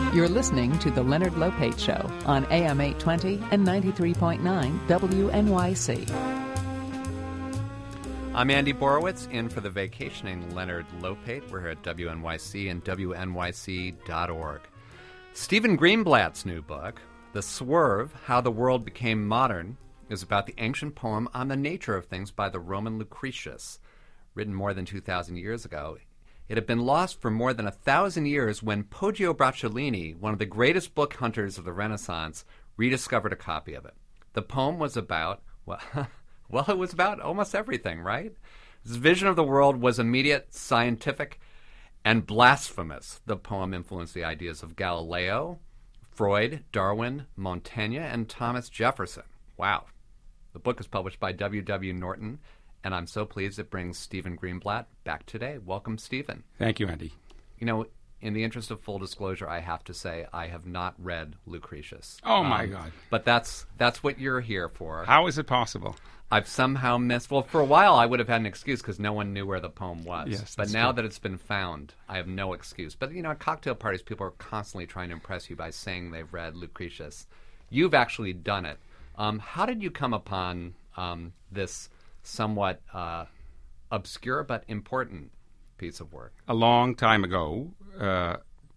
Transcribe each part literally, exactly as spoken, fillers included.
You're listening to The Leonard Lopate Show on A M eight twenty and ninety-three point nine W N Y C. I'm Andy Borowitz, in for the vacationing Leonard Lopate. We're here at W N Y C and W N Y C dot org. Stephen Greenblatt's new book, The Swerve, How the World Became Modern, is about the ancient poem On the Nature of Things by the Roman Lucretius, written more than two thousand years ago. It had been lost for more than a thousand years when Poggio Bracciolini, one of the greatest book hunters of the Renaissance, rediscovered a copy of it. The poem was about, well, well, it was about almost everything, right? His vision of the world was immediate, scientific, and blasphemous. The poem influenced the ideas of Galileo, Freud, Darwin, Montaigne, and Thomas Jefferson. Wow. The book is published by W W. Norton, and I'm so pleased it brings Stephen Greenblatt back today. Welcome, Stephen. Thank you, Andy. You know, in the interest of full disclosure, I have to say I have not read Lucretius. Oh, my um, God. But that's that's what you're here for. How is it possible? I've somehow missed... Well, for a while, I would have had an excuse because no one knew where the poem was. Yes, but that's now true. that it's been found, I have no excuse. But, you know, at cocktail parties, people are constantly trying to impress you by saying they've read Lucretius. You've actually done it. Um, how did you come upon um, this somewhat uh, obscure but important piece of work? A long time ago, uh,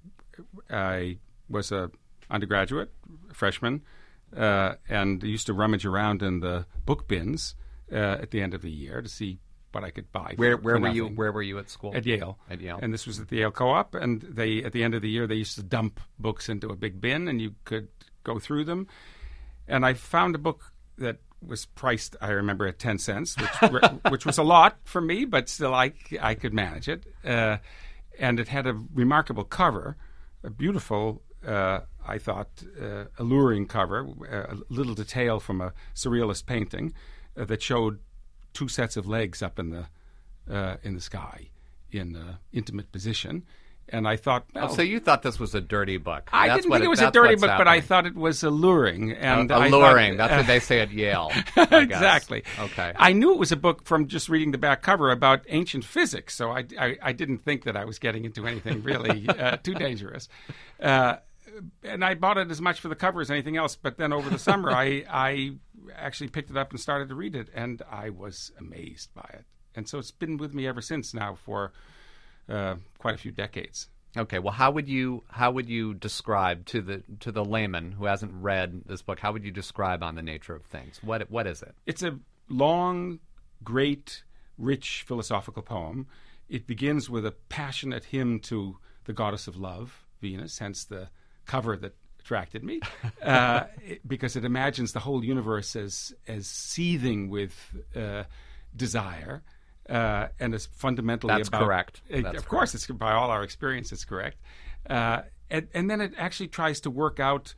I was a undergraduate, freshman, uh, and used to rummage around in the book bins uh, at the end of the year to see what I could buy. Where, for, where for were you? nothing. Where were you at school? At Yale. At Yale. And this was at the Yale Co-op, and they at the end of the year they used to dump books into a big bin, and you could go through them. And I found a book that was priced, I remember, at ten cents, which which was a lot for me, but still I, I could manage it. Uh, and it had a remarkable cover, a beautiful, uh, I thought, uh, alluring cover, a little detail from a surrealist painting uh, that showed two sets of legs up in the uh, in the sky in uh, intimate position. And I thought, well, oh, so you thought this was a dirty book? I That's didn't what think it was that's a dirty what's book, but I happening. thought it was alluring. And uh, I alluring. thought, That's what they say at Yale. I guess. Exactly. Okay. I knew it was a book from just reading the back cover about ancient physics, so I, I, I didn't think that I was getting into anything really uh, too dangerous. Uh, and I bought it as much for the cover as anything else. But then over the summer, I, I actually picked it up and started to read it, and I was amazed by it. And so it's been with me ever since now for uh, quite a few decades. Okay, well, how would you how would you describe to the to the layman who hasn't read this book? How would you describe On the Nature of Things? What what is it? It's a long, great, rich philosophical poem. It begins with a passionate hymn to the goddess of love, Venus, hence the cover that attracted me, uh, it, because it imagines the whole universe as as seething with uh, desire. Uh, and it's fundamentally That's about... correct. It, That's of course, it's by all our experience, it's correct. Uh, and, and then it actually tries to work out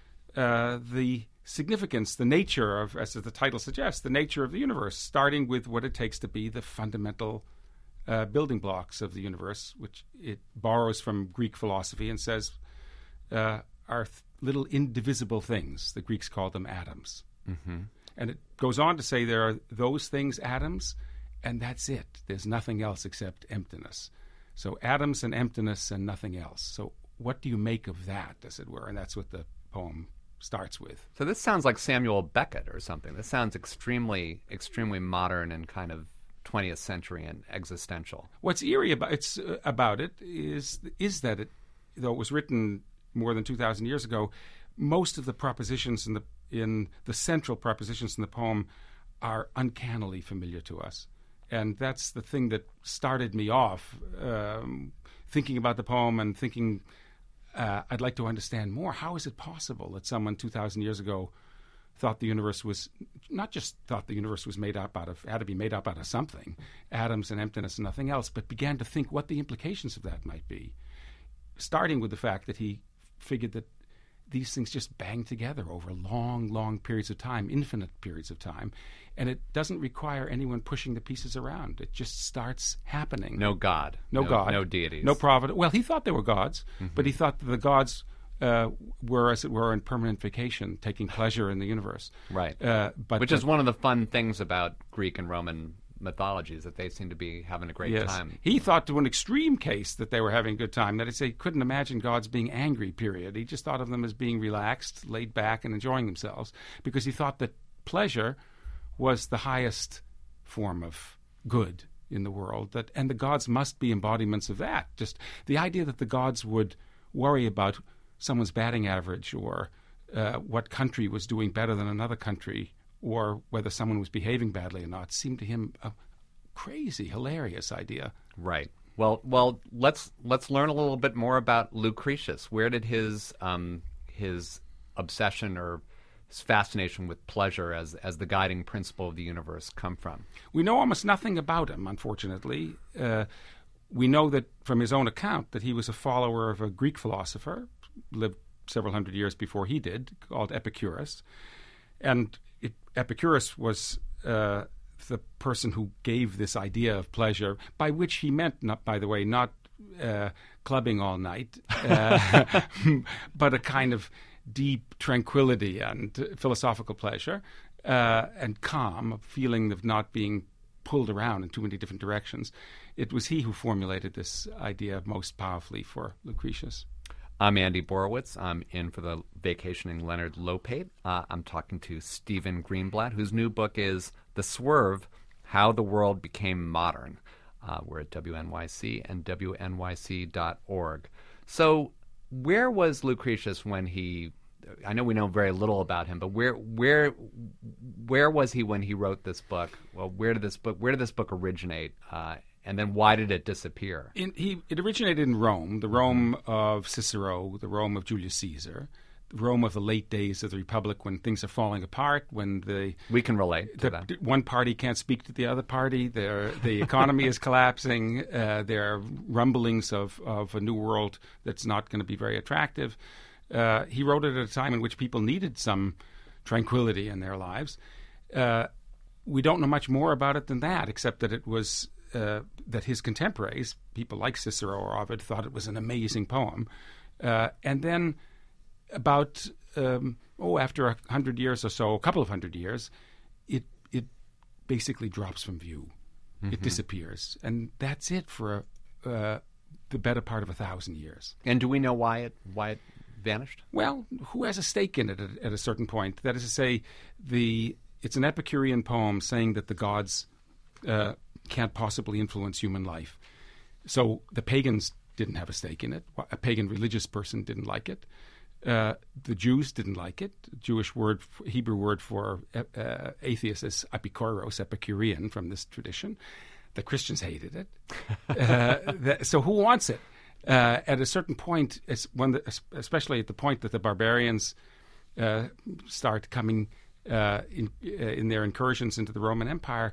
uh, the significance, the nature of, as the title suggests, the nature of the universe, starting with what it takes to be the fundamental uh, building blocks of the universe, which it borrows from Greek philosophy and says uh, are th- little indivisible things. The Greeks called them atoms. Mm-hmm. And it goes on to say there are those things, atoms, and that's it. There's nothing else except emptiness. So atoms and emptiness and nothing else. So what do you make of that, as it were? And that's what the poem starts with. So this sounds like Samuel Beckett or something. This sounds extremely, extremely modern and kind of twentieth century and existential. What's eerie about it's uh, about it is is that it, though it was written more than two thousand years ago, most of the propositions in the in the central propositions in the poem are uncannily familiar to us. And that's the thing that started me off um, thinking about the poem and thinking uh, I'd like to understand more. How is it possible that someone two thousand years ago thought the universe was, not just thought the universe was made up out of, had to be made up out of something, atoms and emptiness and nothing else, but began to think what the implications of that might be, starting with the fact that he figured that these things just bang together over long, long periods of time, infinite periods of time, and it doesn't require anyone pushing the pieces around. It just starts happening. No God. No, no God. No deities. No providence. Well, he thought they were gods, mm-hmm. but he thought that the gods uh, were, as it were, in permanent vacation, taking pleasure in the universe. Right. Uh, but Which the, is one of the fun things about Greek and Roman mythologies, that they seem to be having a great yes. time. He thought to an extreme case that they were having a good time, that he couldn't imagine gods being angry, period. He just thought of them as being relaxed, laid back, and enjoying themselves, because he thought that pleasure was the highest form of good in the world, that and the gods must be embodiments of that. Just the idea that the gods would worry about someone's batting average, or uh, what country was doing better than another country, or whether someone was behaving badly or not, seemed to him a crazy, hilarious idea. Right. Well, well, let's let's learn a little bit more about Lucretius. Where did his um, his obsession or his fascination with pleasure as as the guiding principle of the universe come from? We know almost nothing about him, unfortunately. Uh, we know that from his own account that he was a follower of a Greek philosopher, lived several hundred years before he did, called Epicurus, and it, Epicurus was uh, the person who gave this idea of pleasure, by which he meant, not, by the way, not uh, clubbing all night, uh, but a kind of deep tranquility and philosophical pleasure uh, and calm, a feeling of not being pulled around in too many different directions. It was he who formulated this idea most powerfully for Lucretius. I'm Andy Borowitz. I'm in for the vacationing Leonard Lopate. Uh, I'm talking to Stephen Greenblatt, whose new book is The Swerve, How the World Became Modern. Uh, we're at W N Y C and W N Y C dot org. So where was Lucretius when he, I know we know very little about him, but where where where was he when he wrote this book? Well, where did this book where did this book originate? Uh, And then why did it disappear? In, he, it originated in Rome, the Rome of Cicero, the Rome of Julius Caesar, the Rome of the late days of the Republic, when things are falling apart, when the we can relate to the, that. One party can't speak to the other party, the economy is collapsing, uh, there are rumblings of, of a new world that's not going to be very attractive. Uh, he wrote it at a time in which people needed some tranquility in their lives. Uh, we don't know much more about it than that, except that it was Uh, that his contemporaries, people like Cicero or Ovid, thought it was an amazing poem. Uh, and then about, um, oh, after a hundred years or so, a couple of hundred years, it it basically drops from view. Mm-hmm. It disappears. And that's it for uh, the better part of a thousand years. And do we know why it why it vanished? Well, who has a stake in it at, at a certain point? That is to say, the it's an Epicurean poem saying that the gods Uh, can't possibly influence human life. So the pagans didn't have a stake in it. A pagan religious person didn't like it. Uh, the Jews didn't like it. Jewish word, Hebrew word for uh, atheist is epikuros, Epicurean, from this tradition. The Christians hated it. uh, the, so who wants it? Uh, at a certain point, it's when the, especially at the point that the barbarians uh, start coming uh, in, uh, in their incursions into the Roman Empire,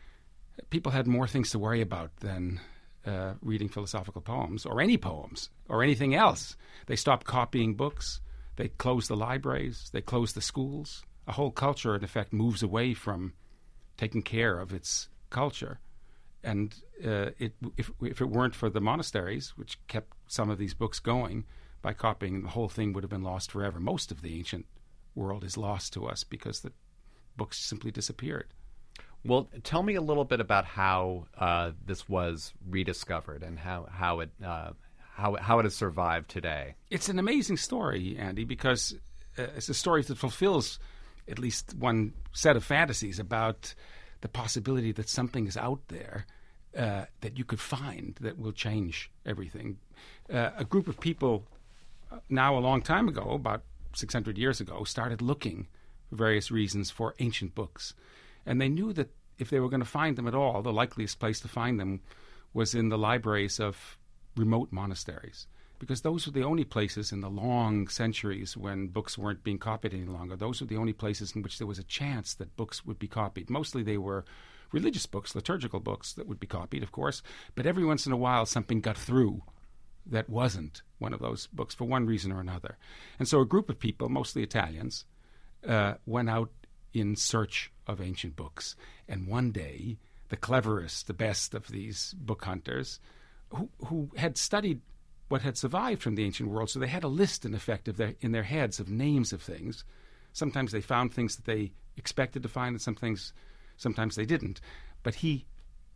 people had more things to worry about than uh, reading philosophical poems or any poems or anything else. They stopped copying books. They closed the libraries. They closed the schools. A whole culture, in effect, moves away from taking care of its culture. And uh, it, if, if it weren't for the monasteries, which kept some of these books going by copying, the whole thing would have been lost forever. Most of the ancient world is lost to us because the books simply disappeared. Well, tell me a little bit about how uh, this was rediscovered and how how it uh, how how it has survived today. It's an amazing story, Andy, because uh, it's a story that fulfills at least one set of fantasies about the possibility that something is out there uh, that you could find that will change everything. Uh, a group of people now a long time ago, about six hundred years ago, started looking for various reasons for ancient books. And they knew that if they were going to find them at all, the likeliest place to find them was in the libraries of remote monasteries, because those were the only places in the long centuries when books weren't being copied any longer. Those were the only places in which there was a chance that books would be copied. Mostly they were religious books, liturgical books that would be copied, of course, but every once in a while something got through that wasn't one of those books for one reason or another. And so a group of people, mostly Italians, uh, went out in search of ancient books. And one day, the cleverest, the best of these book hunters, who, who had studied what had survived from the ancient world, so they had a list, in effect, of their, in their heads of names of things. Sometimes they found things that they expected to find, and some things, sometimes they didn't. But he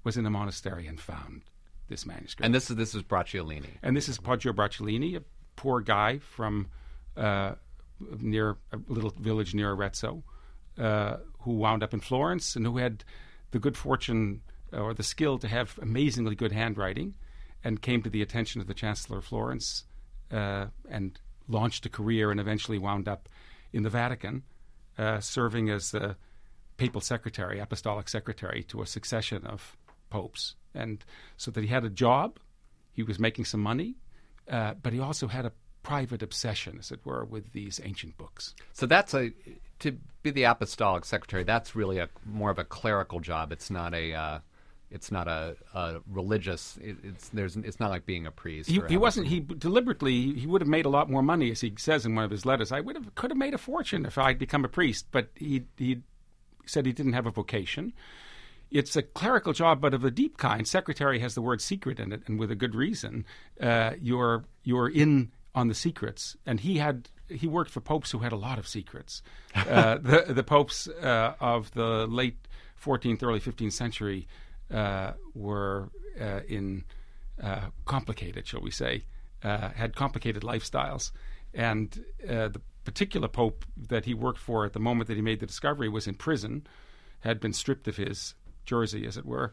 was in a monastery and found this manuscript. And this is this is Bracciolini. And this is Poggio Bracciolini, a poor guy from uh, near a little village near Arezzo, uh, who wound up in Florence and who had the good fortune or the skill to have amazingly good handwriting, and came to the attention of the Chancellor of Florence uh, and launched a career and eventually wound up in the Vatican, uh, serving as the papal secretary, apostolic secretary to a succession of popes. And so that he had a job, he was making some money, uh, but he also had a private obsession, as it were, with these ancient books. So that's a to be the apostolic secretary. That's really a more of a clerical job. It's not a uh, it's not a, a religious. It, it's there's it's not like being a priest. He, or he wasn't. some- He deliberately he would have made a lot more money, as he says in one of his letters. I would have could have made a fortune if I'd become a priest, but he he said he didn't have a vocation. It's a clerical job, but of a deep kind. Secretary has the word secret in it, and with a good reason. Uh, you're you're in on the secrets, and he had he worked for popes who had a lot of secrets. Uh, the the popes uh, of the late fourteenth, early fifteenth century uh, were uh, in uh, complicated, shall we say, uh, had complicated lifestyles, and uh, the particular pope that he worked for at the moment that he made the discovery was in prison, had been stripped of his jersey, as it were.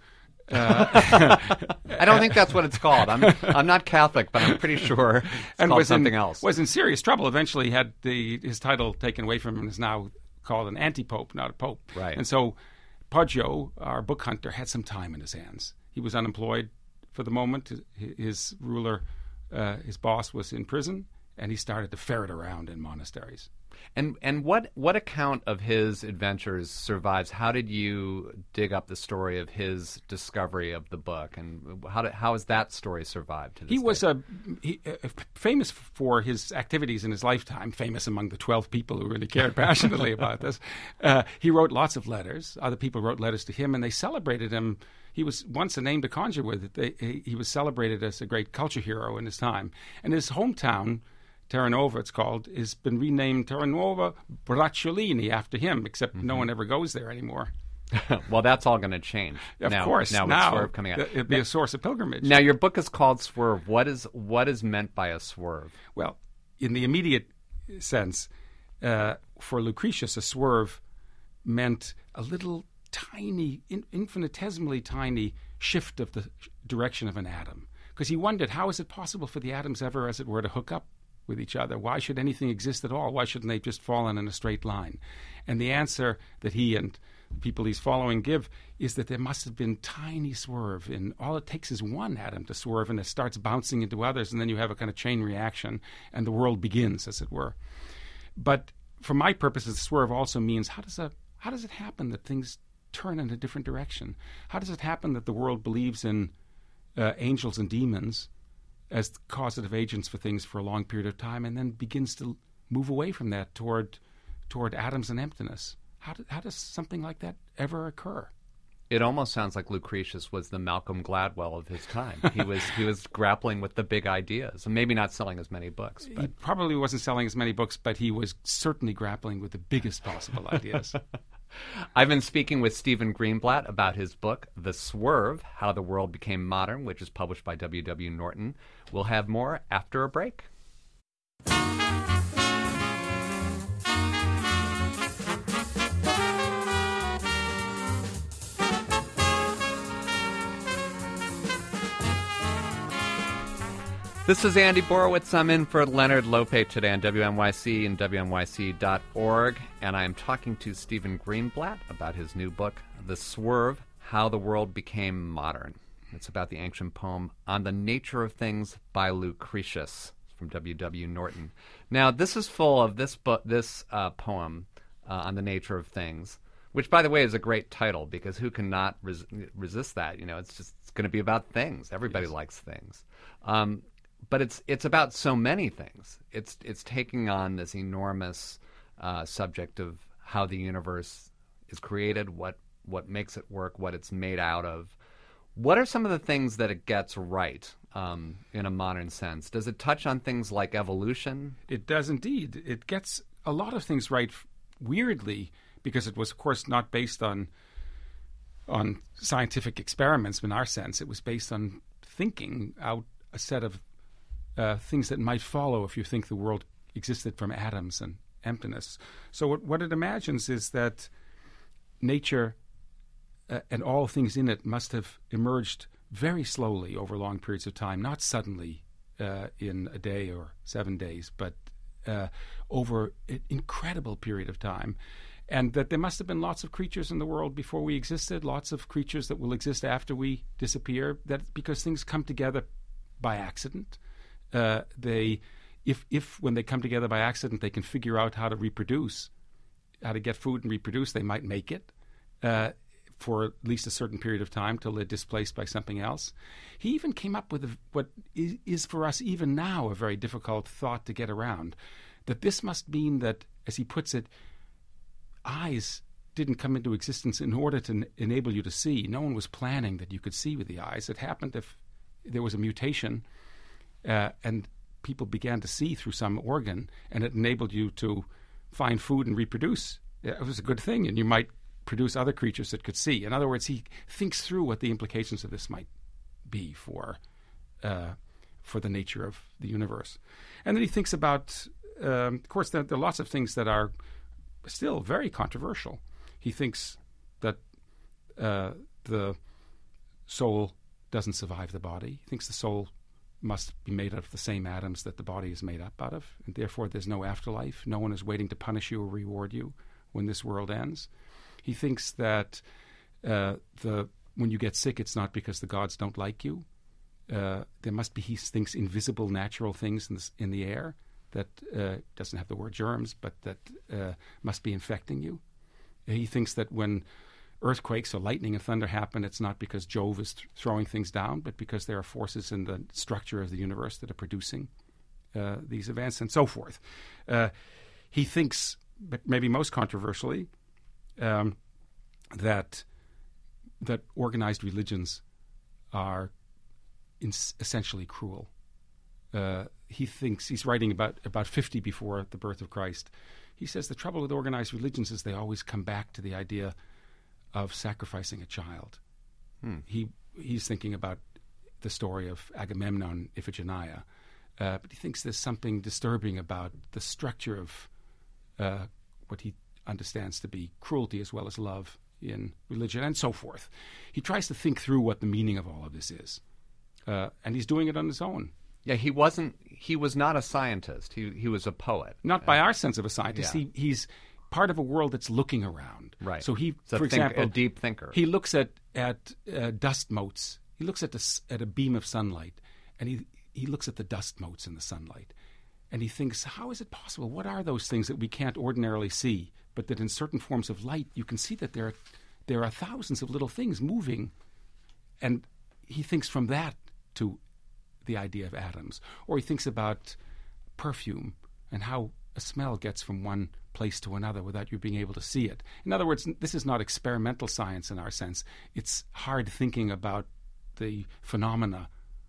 Uh, I don't think that's what it's called. I'm I'm not Catholic, but I'm pretty sure it's and called was something in, else. Was in serious trouble. Eventually, had the his title taken away from him, and is now called an anti-pope, not a pope. Right. And so, Poggio, our book hunter, had some time in his hands. He was unemployed for the moment. His, his ruler, uh, his boss, was in prison, and he started to ferret around in monasteries. And and what what account of his adventures survives? How did you dig up the story of his discovery of the book, and how did, how has that story survived to this He was day? a, he, uh, famous for his activities in his lifetime, famous among the twelve people who really cared passionately about this. Uh, he wrote lots of letters. Other people wrote letters to him, and they celebrated him. He was once a name to conjure with. They, he, he was celebrated as a great culture hero in his time. And his hometown, Terranova, it's called, has been renamed Terranova Bracciolini after him, except Mm-hmm. no one ever goes there anymore. Well, that's all going to change. Of now, course, now, now, with Swerve coming out. th- it'd be now, a source of pilgrimage. now, your book is called Swerve. What is what is meant by a swerve? Well, in the immediate sense, uh, for Lucretius, a swerve meant a little tiny, in, infinitesimally tiny shift of the direction of an atom. Because he wondered, how is it possible for the atoms ever, as it were, to hook up with each other? Why should anything exist at all? Why shouldn't they just fallen in a straight line? And the answer that he and the people he's following give is that there must have been tiny swerve, and all it takes is one atom to swerve, and it starts bouncing into others, and then you have a kind of chain reaction, and the world begins, as it were. But for my purposes, swerve also means how does a how does it happen that things turn in a different direction? How does it happen that the world believes in uh, angels and demons as causative agents for things for a long period of time, and then begins to move away from that toward toward atoms and emptiness? How, do, how does something like that ever occur? It almost sounds like Lucretius was the Malcolm Gladwell of his time. He was he was grappling with the big ideas, and maybe not selling as many books. He But probably wasn't selling as many books, but he was certainly grappling with the biggest possible ideas. I've been speaking with Stephen Greenblatt about his book, The Swerve, How the World Became Modern, which is published by W W. Norton. We'll have more after a break. This is Andy Borowitz. I'm in for Leonard Lopate today on W N Y C and W N Y C dot org, and I am talking to Stephen Greenblatt about his new book, The Swerve, How the World Became Modern. It's about the ancient poem On the Nature of Things by Lucretius from W W. Norton. Now, this is full of this book, this uh, poem uh, on the nature of things, which, by the way, is a great title because who can not res- resist that? You know, it's just it's going to be about things. Everybody Yes. likes things. Um, But it's it's about so many things. It's it's taking on this enormous uh, subject of how the universe is created, what what makes it work, what it's made out of. What are some of the things that it gets right um, in a modern sense? Does it touch on things like evolution? It does indeed. It gets a lot of things right, weirdly, because it was, of course, not based on on scientific experiments in our sense. It was based on thinking out a set of uh, things that might follow if you think the world existed from atoms and emptiness. So what, what it imagines is that nature uh, and all things in it must have emerged very slowly over long periods of time, not suddenly uh, in a day or seven days, but uh, over an incredible period of time. And that there must have been lots of creatures in the world before we existed, lots of creatures that will exist after we disappear, that because things come together by accident. Uh, they, if, if when they come together by accident, they can figure out how to reproduce, how to get food and reproduce, they might make it uh, for at least a certain period of time till they're displaced by something else. He even came up with a, what is, is for us even now a very difficult thought to get around, that this must mean that, as he puts it, eyes didn't come into existence in order to n- enable you to see. No one was planning that you could see with the eyes. It happened if there was a mutation uh, and people began to see through some organ, and it enabled you to find food and reproduce. It was a good thing, and you might produce other creatures that could see. In other words, he thinks through what the implications of this might be for uh, for the nature of the universe. And then he thinks about, um, of course, there, there are lots of things that are still very controversial. He thinks that uh, the soul doesn't survive the body. He thinks the soul must be made out of the same atoms that the body is made up out of, and therefore there's no afterlife. No one is waiting to punish you or reward you when this world ends. He thinks that uh, the when you get sick, it's not because the gods don't like you. Uh, there must be, he thinks, invisible natural things in the, in the air that uh, doesn't have the word germs, but that uh, must be infecting you. He thinks that when earthquakes or lightning and thunder happen, it's not because Jove is th- throwing things down, but because there are forces in the structure of the universe that are producing uh, these events, and so forth. Uh, he thinks, but maybe most controversially, um, that that organized religions are ins- essentially cruel. Uh, he thinks, he's writing about, about fifty before the birth of Christ. He says the trouble with organized religions is they always come back to the idea of sacrificing a child. Hmm. He He's thinking about the story of Agamemnon, Iphigenia. Uh, but he thinks there's something disturbing about the structure of uh, what he understands to be cruelty as well as love in religion, and so forth. He tries to think through what the meaning of all of this is. Uh, and he's doing it on his own. Yeah, he wasn't. He was not a scientist. He he was a poet. Not by our sense of a scientist. Yeah. He he's part of a world that's looking around. Right. So he, so for think, example, a deep thinker. He looks at at uh, dust motes. He looks at the, at a beam of sunlight, and he he looks at the dust motes in the sunlight, and he thinks, how is it possible? What are those things that we can't ordinarily see, but that in certain forms of light you can see that there are, there are thousands of little things moving, and he thinks from that to the idea of atoms. Or he thinks about perfume and how a smell gets from one place to another without you being able to see it. In other words, this is not experimental science in our sense. It's hard thinking about the phenomena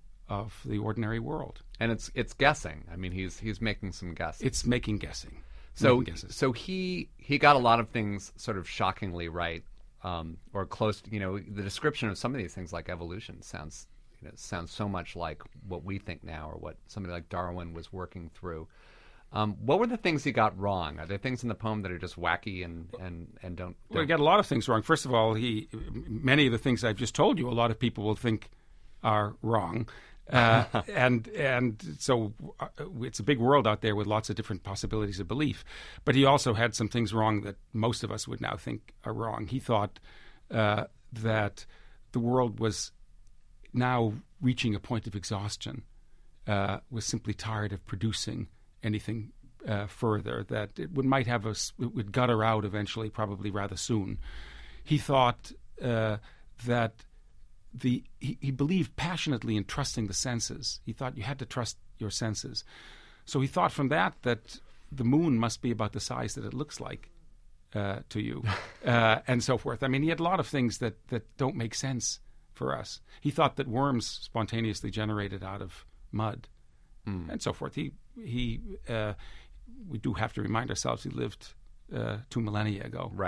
of the ordinary world. And it's it's guessing. I mean, he's he's making some guesses. It's making guessing. So making guesses. so he he got a lot of things sort of shockingly right, um, or close to, you know, the description of some of these things like evolution sounds you know, sounds so much like what we think now, or what somebody like Darwin was working through. Um, what were the things he got wrong? Are there things in the poem that are just wacky and, and, and don't, don't... Well, he got a lot of things wrong. First of all, he many of the things I've just told you, a lot of people will think are wrong. Uh, and and so uh, it's a big world out there with lots of different possibilities of belief. But he also had some things wrong that most of us would now think are wrong. He thought uh, that the world was now reaching a point of exhaustion, uh, was simply tired of producing anything uh, further, that it would, might have a, it would gutter out eventually, probably rather soon. He thought uh, that the he, he believed passionately in trusting the senses. He thought you had to trust your senses. So he thought from that that the moon must be about the size that it looks like uh, to you, uh, and so forth. I mean, he had a lot of things that, that don't make sense for us. He thought that worms spontaneously generated out of mud, mm. and so forth. He he uh, we do have to remind ourselves he lived uh, two millennia ago. Right.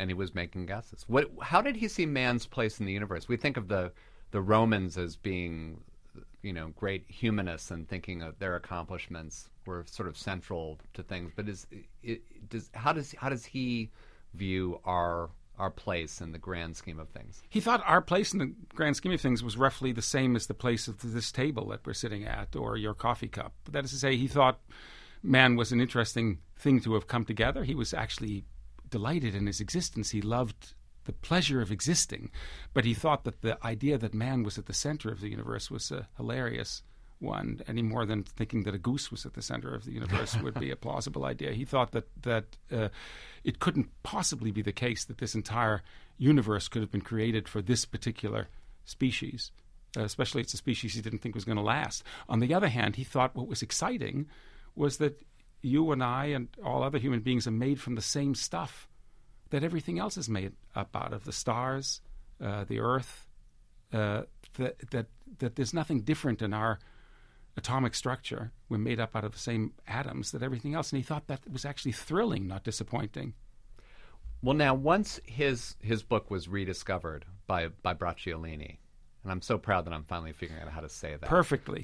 and he was making guesses. What? How did he see man's place in the universe? We think of the the Romans as being, you know, great humanists and thinking of their accomplishments were sort of central to things. But is it, does how does how does he view our our place in the grand scheme of things? He thought our place in the grand scheme of things was roughly the same as the place of this table that we're sitting at, or your coffee cup. That is to say, he thought man was an interesting thing to have come together. He was actually delighted in his existence. He loved the pleasure of existing, but he thought that the idea that man was at the center of the universe was a hilarious one, any more than thinking that a goose was at the center of the universe would be a plausible idea. He thought that that uh, it couldn't possibly be the case that this entire universe could have been created for this particular species, uh, especially it's a species he didn't think was going to last. On the other hand, he thought what was exciting was that you and I and all other human beings are made from the same stuff that everything else is made up out of, the stars, uh, the earth, uh, that, that, that there's nothing different in our atomic structure. We're made up out of the same atoms that everything else. And he thought that was actually thrilling, not disappointing. Well, now, once his his book was rediscovered by, by Bracciolini, and I'm so proud that I'm finally figuring out how to say that. Perfectly.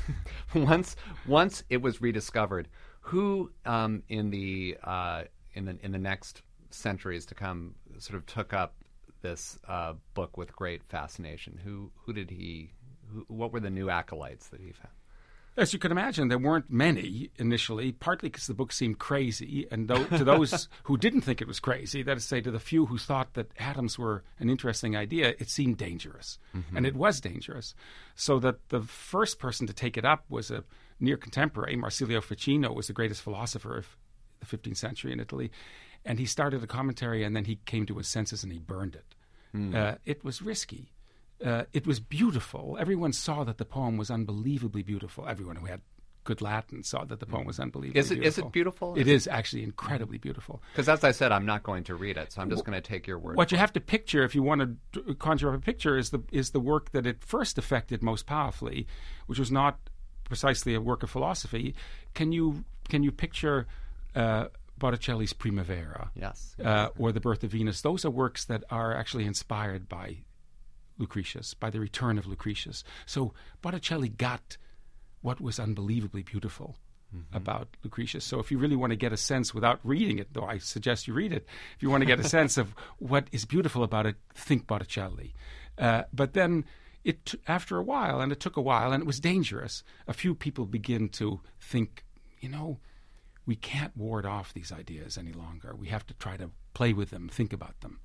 once once it was rediscovered, who um, in the uh, in the in the next centuries to come sort of took up this uh, book with great fascination? Who who did he? Who, what were the new acolytes that he found? As you can imagine, there weren't many initially, partly because the book seemed crazy, and th- to those who didn't think it was crazy, that is to say, to the few who thought that atoms were an interesting idea, it seemed dangerous. Mm-hmm. And it was dangerous. So that the first person to take it up was a near contemporary. Marsilio Ficino was the greatest philosopher of the fifteenth century in Italy. And he started a commentary, and then he came to his senses and he burned it. Mm. Uh, it was risky. Uh, it was beautiful. Everyone saw that the poem was unbelievably beautiful. Everyone who had good Latin saw that the poem was unbelievably is it, beautiful. Is it beautiful? It is actually incredibly beautiful. Because as I said, I'm not going to read it, so I'm just going to take your word What for you it. have to picture, if you want to conjure up a picture, is the is the work that it first affected most powerfully, which was not precisely a work of philosophy. Can you can you picture uh, Botticelli's Primavera? Yes. Uh, or The Birth of Venus? Those are works that are actually inspired by Lucretius, by the return of Lucretius. So Botticelli got what was unbelievably beautiful mm-hmm. about Lucretius. So if you really want to get a sense, without reading it, though I suggest you read it, if you want to get a sense of what is beautiful about it, think Botticelli. Uh, but then it t- after a while, and it took a while, and it was dangerous, a few people begin to think, you know, we can't ward off these ideas any longer. We have to try to play with them, think about them.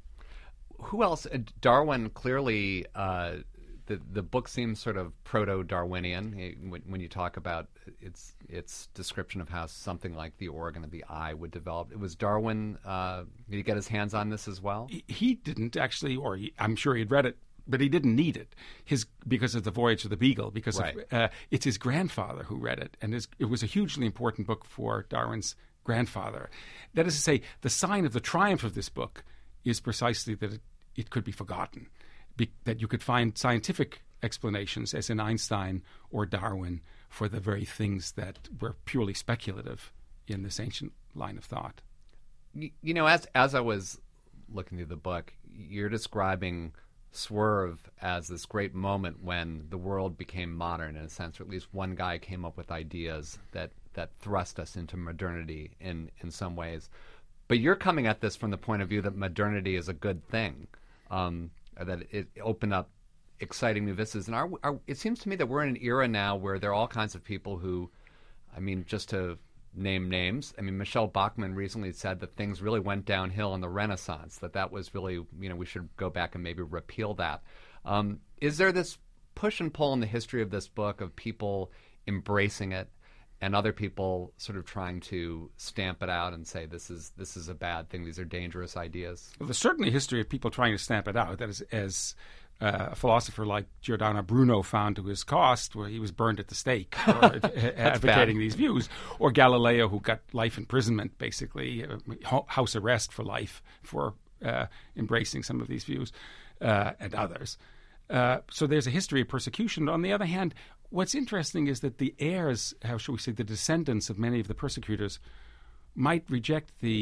Who else? Uh, Darwin clearly. Uh, the the book seems sort of proto-Darwinian when, when you talk about its its description of how something like the organ of the eye would develop. It was Darwin. Uh, did he get his hands on this as well? He, he didn't actually, or he, I'm sure he'd read it, but he didn't need it. His because of the Voyage of the Beagle. Because right. of, uh, it's his grandfather who read it, and his, it was a hugely important book for Darwin's grandfather. That is to say, the sign of the triumph of this book is precisely that it, it could be forgotten, be, that you could find scientific explanations, as in Einstein or Darwin, for the very things that were purely speculative in this ancient line of thought. You, you know, as as I was looking through the book, you're describing Swerve as this great moment when the world became modern, in a sense, or at least one guy came up with ideas that, that thrust us into modernity in, in some ways. But you're coming at this from the point of view that modernity is a good thing, um, that it opened up exciting new vistas. And our, our, it seems to me that we're in an era now where there are all kinds of people who, I mean, just to name names, I mean, Michelle Bachmann recently said that things really went downhill in the Renaissance, that that was really, you know, we should go back and maybe repeal that. Um, is there this push and pull in the history of this book of people embracing it and other people sort of trying to stamp it out and say this is this is a bad thing, these are dangerous ideas? Well, there's certainly a history of people trying to stamp it out. That is, as uh, a philosopher like Giordano Bruno found to his cost, where he was burned at the stake for advocating bad. these views, or Galileo, who got life imprisonment, basically, uh, house arrest for life for uh, embracing some of these views, uh, and others. Uh, so there's a history of persecution. On the other hand, what's interesting is that the heirs, how shall we say, the descendants of many of the persecutors might reject the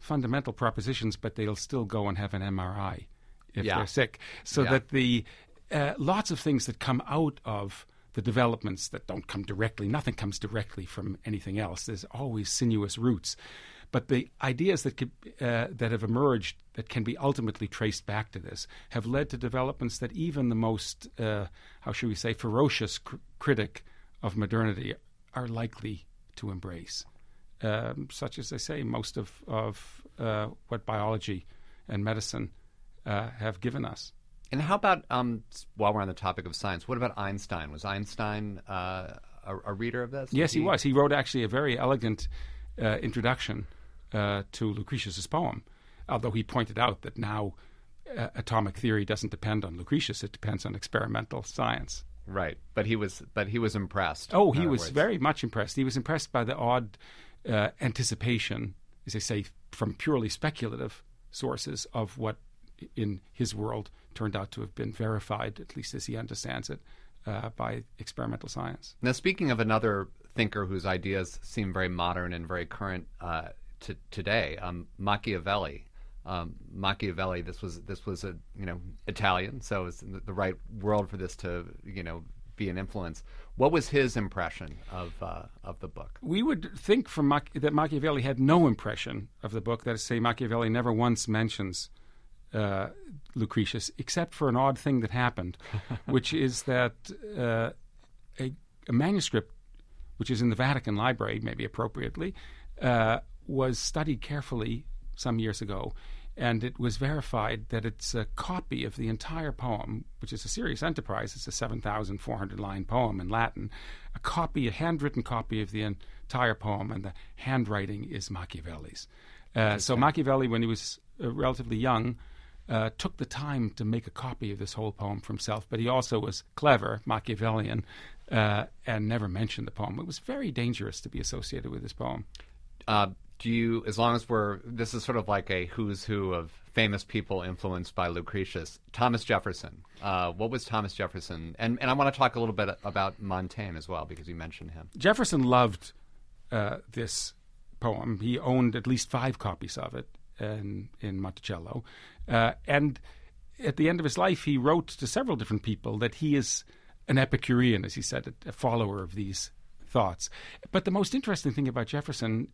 fundamental propositions, but they'll still go and have an M R I if Yeah. they're sick. So Yeah. that the uh, lots of things that come out of the developments that don't come directly, nothing comes directly from anything else. There's always sinuous roots. But the ideas that could, uh, that have emerged that can be ultimately traced back to this have led to developments that even the most, uh, how should we say, ferocious cr- critic of modernity are likely to embrace. Um, such as I say, most of, of uh, what biology and medicine uh, have given us. And how about, um, s- while we're on the topic of science, what about Einstein? Was Einstein uh, a, a reader of this? Yes, he was. He wrote actually a very elegant uh, introduction uh, to Lucretius's poem, although he pointed out that now uh, atomic theory doesn't depend on Lucretius; it depends on experimental science. Right, but he was, but he was impressed. Oh, in he other was words. very much impressed. He was impressed by the odd uh, anticipation, as they say, from purely speculative sources of what, in his world, turned out to have been verified, at least as he understands it, uh, by experimental science. Now, speaking of another thinker whose ideas seem very modern and very current uh, to today, um, Machiavelli. Um, Machiavelli. This was this was a you know Italian, so it's the, the right world for this to you know be an influence. What was his impression of uh, of the book? We would think from Mach- that Machiavelli had no impression of the book. That is to say, Machiavelli never once mentions uh, Lucretius, except for an odd thing that happened, which is that uh, a, a manuscript, which is in the Vatican Library, maybe appropriately, uh, was studied carefully some years ago, and it was verified that it's a copy of the entire poem, which is a serious enterprise. It's a seven thousand four hundred line poem in Latin, a copy, a handwritten copy of the entire poem, and the handwriting is Machiavelli's. Uh, so Machiavelli, when he was uh, relatively young, uh, took the time to make a copy of this whole poem for himself, but he also was clever, Machiavellian, uh, and never mentioned the poem. It was very dangerous to be associated with this poem. Uh, do you, as long as we're, this is sort of like a who's who of famous people influenced by Lucretius. Thomas Jefferson. Uh, what was Thomas Jefferson? And and I want to talk a little bit about Montaigne as well, because you mentioned him. Jefferson loved uh, this poem. He owned at least five copies of it in, in Monticello. Uh, and at the end of his life, he wrote to several different people that he is an Epicurean, as he said, a, a follower of these thoughts. But the most interesting thing about Jefferson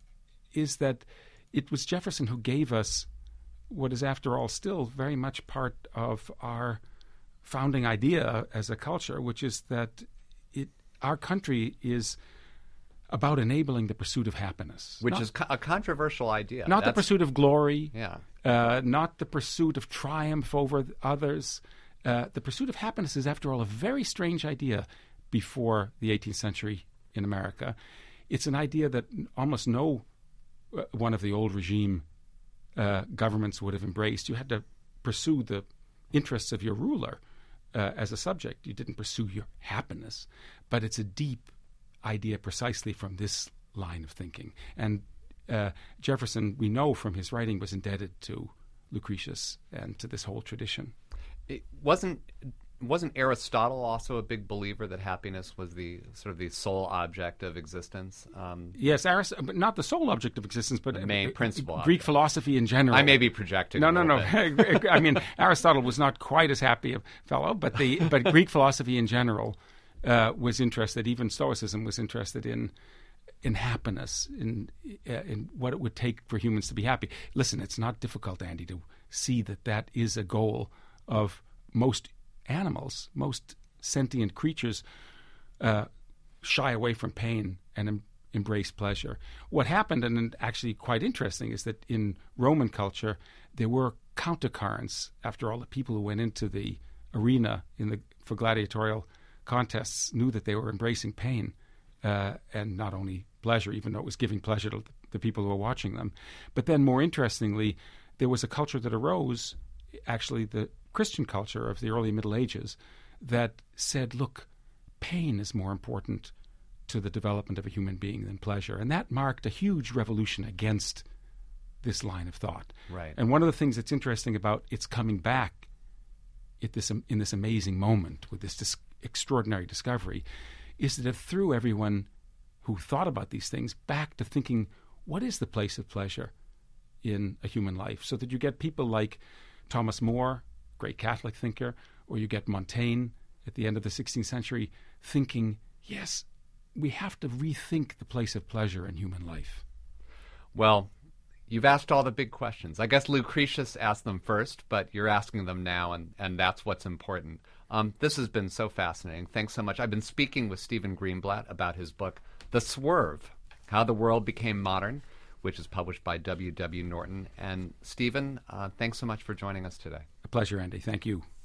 is that it was Jefferson who gave us what is, after all, still very much part of our founding idea as a culture, which is that it, our country is about enabling the pursuit of happiness. Which not, is co- a controversial idea. Not That's, the pursuit of glory, Yeah. uh, not the pursuit of triumph over others. Uh, the pursuit of happiness is, after all, a very strange idea before the eighteenth century in America. It's an idea that almost no uh, one of the old regime uh, governments would have embraced. You had to pursue the interests of your ruler uh, as a subject. You didn't pursue your happiness. But it's a deep idea precisely from this line of thinking. And uh, Jefferson, we know from his writing, was indebted to Lucretius and to this whole tradition. It wasn't wasn't Aristotle also a big believer that happiness was the sort of the sole object of existence? Um, Yes, Arist- but not the sole object of existence, but The main uh, principal Greek object. philosophy in general. I may be projecting. No, a no, little no. bit. I mean, Aristotle was not quite as happy a fellow, but the but Greek philosophy in general uh, was interested. Even Stoicism was interested in in happiness, in uh, in what it would take for humans to be happy. Listen, it's not difficult, Andy, to see that that is a goal of most animals. Most sentient creatures uh, shy away from pain and em- embrace pleasure. What happened, and actually quite interesting, is that in Roman culture there were countercurrents. After all, the people who went into the arena in the for gladiatorial contests knew that they were embracing pain uh, and not only pleasure, even though it was giving pleasure to the people who were watching them. But then, more interestingly, there was a culture that arose, actually the Christian culture of the early Middle Ages, that said, look, pain is more important to the development of a human being than pleasure. And that marked a huge revolution against this line of thought. Right. And one of the things that's interesting about its coming back at this, in this amazing moment with this dis- extraordinary discovery is that it threw everyone who thought about these things back to thinking, what is the place of pleasure in a human life, so that you get people like Thomas More, great Catholic thinker, or you get Montaigne at the end of the sixteenth century thinking, yes, we have to rethink the place of pleasure in human life. Well, you've asked all the big questions. I guess Lucretius asked them first, but you're asking them now, and, and that's what's important. Um, this has been so fascinating. Thanks so much. I've been speaking with Stephen Greenblatt about his book, The Swerve, How the World Became Modern, which is published by W W. Norton. And Stephen, uh, thanks so much for joining us today. A pleasure, Andy. Thank you.